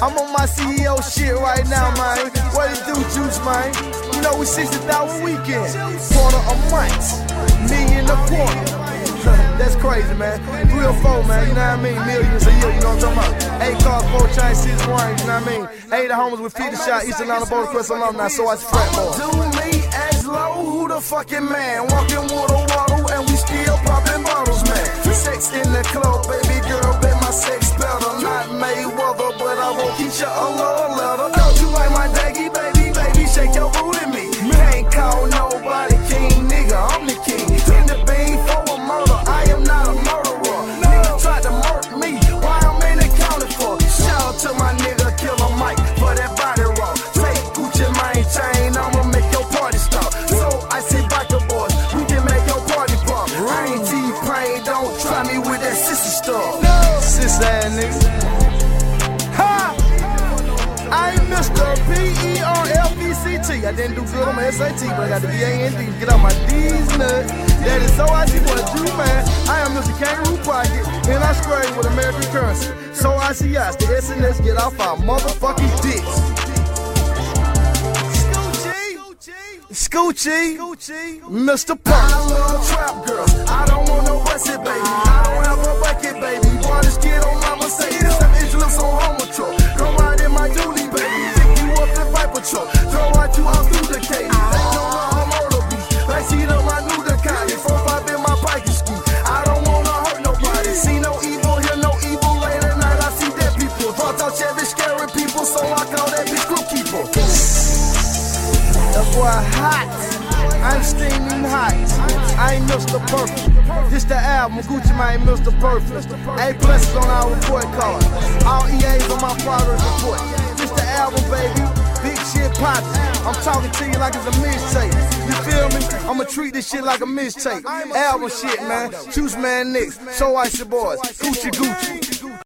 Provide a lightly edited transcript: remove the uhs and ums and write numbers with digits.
I'm on my CEO shit right now, man. What it do, Juice, man? You know we 60,000 weekend, quarter a month, million a quarter. That's crazy, man. 3 or 4, man, you know what I mean? Millions a year, you know what I'm talking about? 8 cars, 4 chains, 6 wines, you know what I mean? 8 the homies with 50 shot, East Atlanta, Boulder Crest alumni, so I frat boy. Do me as low, who the fucking man? Walking water, waddle, and we still popping bottles, man. Sex in the club, baby girl, bet my sex better. Not Mayweather, but I won't teach you a love letter. Don't you like my daggy, baby, baby, shake your booty me. Can't call nobody king, nigga, I'm the king. In the bean for a murder, I am not a murderer. Nigga tried to murder me, why I'm in accounted for? Shout out to my nigga Killer Mike for that body roll. Take Gucci mane chain, I'ma make your party stop. So I say biker boys, we can make your party pop. I ain't T-Pain, don't try me with that sissy stuff. Sis ass nigga. Ha! I'm Mr. P-E-R-L-V-C-T. I didn't do good on my SAT, but I got the D-A-N-D to get out my D's nuts. That is so I see what you, man. I am Mr. Kangaroo Pocket, and I scrape with American currency. So I see us, the SNS get off our motherfucking dicks. Scoochie, Mr. Pump. I love trap girls. I don't want no busted, baby. I don't have a bucket, baby. Boy, this kid on my Mercedes. 7 inch lips on Homer truck. Come ride in my dually, baby. Pick you up the Viper truck. Throw out you out through the cage. They don't know I'm murder beast. They see them, I knew the kind. 4-5 in my biking ski. I don't wanna hurt nobody. See no evil, hear no evil. Late at night, I see dead people. Brought out Chevy scaring people, so I call that bitch group keeper. That boy hot, I'm steaming hot. I ain't Mr. Perfect. This the album, Gucci Mane, Mr. Perfect. A+ on our report card. All EAs on my progress report. This the album, baby. Big shit poppin'. I'm talking to you like it's a mixtape. You feel me? I'ma treat this shit like a mixtape. Album shit, man. Juice Man Nicks. So Icy Boys. Gucci Gucci.